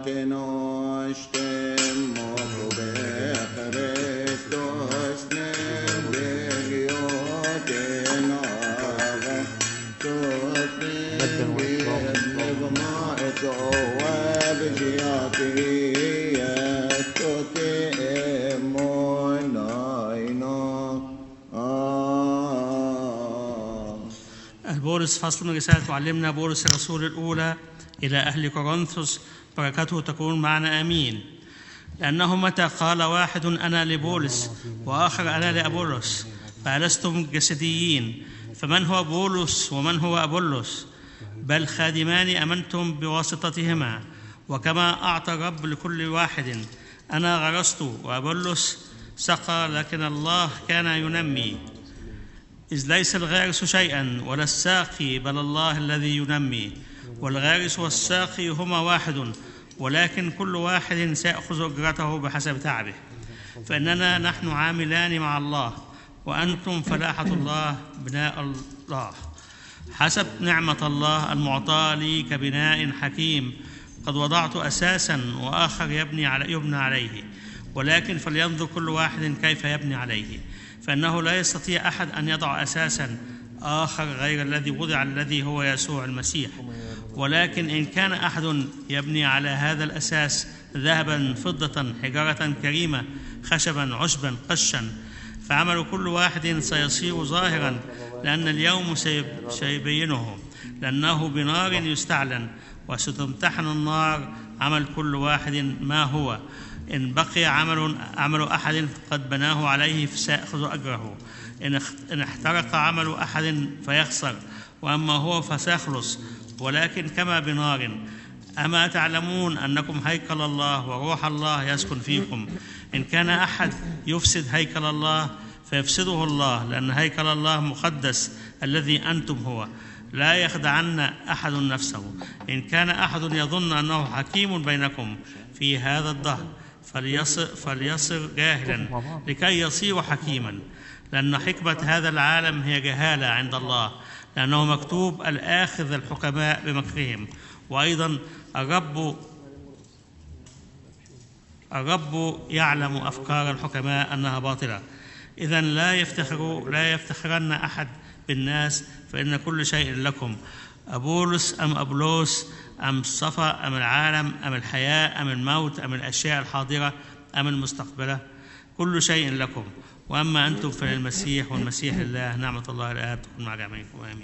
بولس فصل من رسالة معلمنا بولس الرسول الأولى إلى أهل كورنثوس، بركته تكون معنا آمين. لأنه متى قال واحد أنا لبولس وآخر أنا لأبولس فألستم جسديين؟ فمن هو بولس ومن هو أبولس؟ بل خادمان أمنتم بواسطتهما. وكما أعطى الرب لكل واحد، أنا غرست وأبولس سقى، لكن الله كان ينمي. إذ ليس الغارس شيئا ولا الساقي، بل الله الذي ينمي. والغارس والساقي هما واحد، ولكن كل واحد سيأخذ أجرته بحسب تعبه. فإننا نحن عاملان مع الله، وأنتم فلاحة الله، بناء الله حسب نعمة الله المعطاة لي كبناء حكيم. قد وضعت أساسا وآخر يبني عليه، ولكن فلينظر كل واحد كيف يبني عليه. فإنه لا يستطيع أحد أن يضع أساسا آخر غير الذي وضع، الذي هو يسوع المسيح. ولكن إن كان أحد يبني على هذا الأساس ذهبا، فضة، حجارة كريمة، خشبا، عشبا، قشا، فعمل كل واحد سيصير ظاهرا، لأن اليوم سيبينه، لأنه بنار يستعلن، وستمتحن النار عمل كل واحد ما هو. إن بقي عمل أحد قد بناه عليه فسيأخذ أجره، إن احترق عمل أحد فيخسر، وأما هو فسيخلص، ولكن كما بنار. أما تعلمون أنكم هيكل الله وروح الله يسكن فيكم؟ إن كان أحد يفسد هيكل الله فيفسده الله، لأن هيكل الله مقدس الذي أنتم هو. لا يخدعن أحد نفسه. إن كان أحد يظن أنه حكيم بينكم في هذا الدهر فليصر جاهلا لكي يصير حكيما، لأن حكمة هذا العالم هي جهالة عند الله، لأنه مكتوب الآخذ الحكماء بمكرهم. وأيضا الرب يعلم أفكار الحكماء أنها باطلة. إذن لا يفتخرن أحد بالناس، فإن كل شيء لكم، أبولس أم أبولوس أم الصفا أم العالم أم الحياة أم الموت أم الأشياء الحاضرة أم المستقبلة، كل شيء لكم. وأما أنتم فللمسيح، والمسيح الله. نعمة الله الآب تكون مع جميعكم، آمين.